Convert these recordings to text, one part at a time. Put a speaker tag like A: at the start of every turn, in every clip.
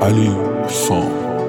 A: علی فام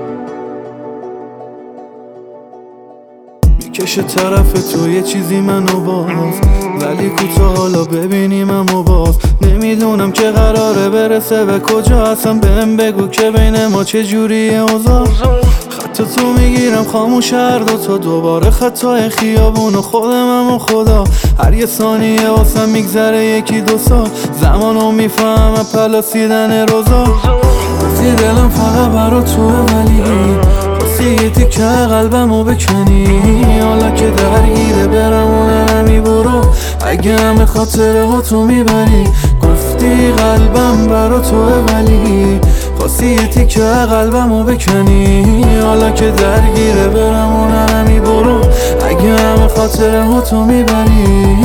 B: میکشه طرف تو یه چیزی منو باز، ولی کوتاه حالا ببینیم اما باز نمیدونم که قراره برسه به کجا. اصلا بهم بگو که بین ما چه جوریه اوضاع. خط تو میگیرم خاموش هر دوتا، دوباره خطای خیابون و خودمم و خدا. هر یه ثانیه واسم میگذره یکی دو سال، زمانو میفهمم پلاسیدن روزا. گفتی دلم فقط برا توه، ولی خواستی یه تیکه قلبمو بکنی. حالا که درگیره برم و نمی برو، اگه همه خاطره ها تو میبری. گفتی قلبم برا توه، ولی خواستی یه تیکه قلبمو بکنی. حالا که درگیره برم و نمی برو، اگه همه خاطره ها تو میبری.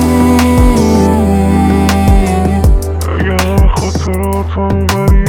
B: اگه همه خاطره ها تو میبری.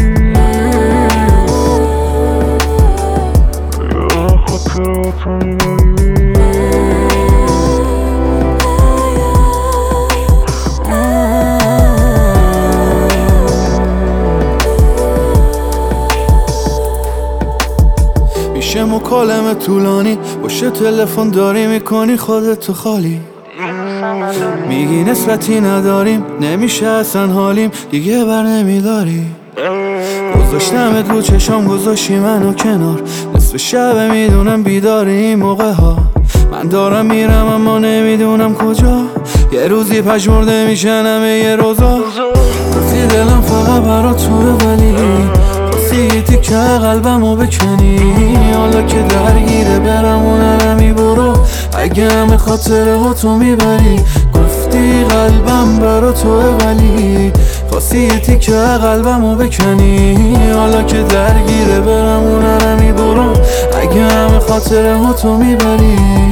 B: میشه مکالمه طولانی، باشه تلفن داری میکنی خودتو خالی. میگی نسبتی نداریم، نمیشه اصلا حالیم دیگه بر نمیداری. گذاشتمت رو چشام گذاشتی منو کنار، نصف شب میدونم بیداری این موقع ها. من دارم میرم اما نمیدونم کجا، یه روزی پژمرده میشنم یه روزا. گفتی دلم فقط برا توه، ولی خواستی یه تیکه قلبمو بکنی. حالا که درگیره برم و نمی برو، اگه همه خاطره ها تو میبری. گفتی قلبم برا توه، ولی خواستی یه تیکه قلبمو بکنی. حالا که درگیره برم و نمی برو، اگه همه خاطره ها تو میبری.